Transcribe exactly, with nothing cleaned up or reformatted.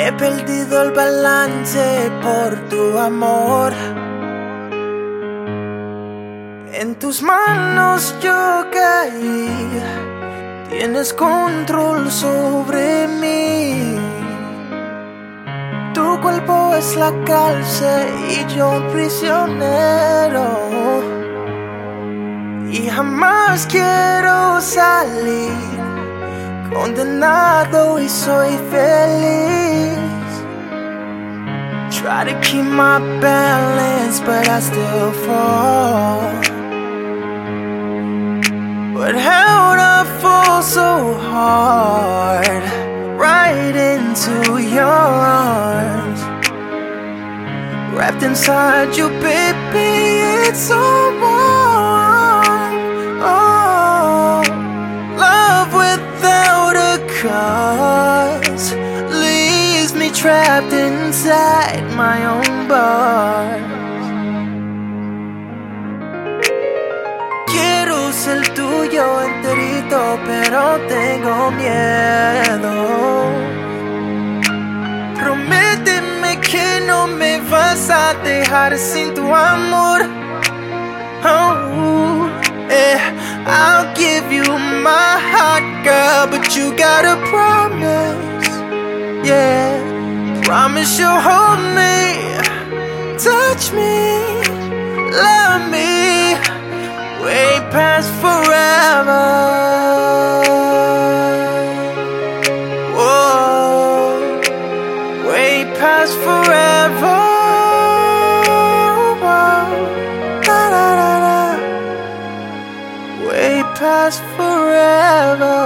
He perdido el balance por tu amor. En tus manos yo caí, tienes control sobre mí. Tu cuerpo es la cárcel y yo prisionero. Y jamás quiero salir, condenado y soy feliz. Try to keep my balance, but I still fall. But how'd I fall so hard, right into your arms, wrapped inside you, baby, it's so warm. Oh, love without a cause leaves me trapped inside my own bars. Quiero ser tuyo enterito, pero tengo miedo. Prométeme que no me vas a dejar sin tu amor. Oh, eh, I'll give you my heart, girl, but you gotta promise, yeah, promise you'll hold me, touch me, love me, way past forever. Whoa, way past forever. Da, da, da, da. Way past forever.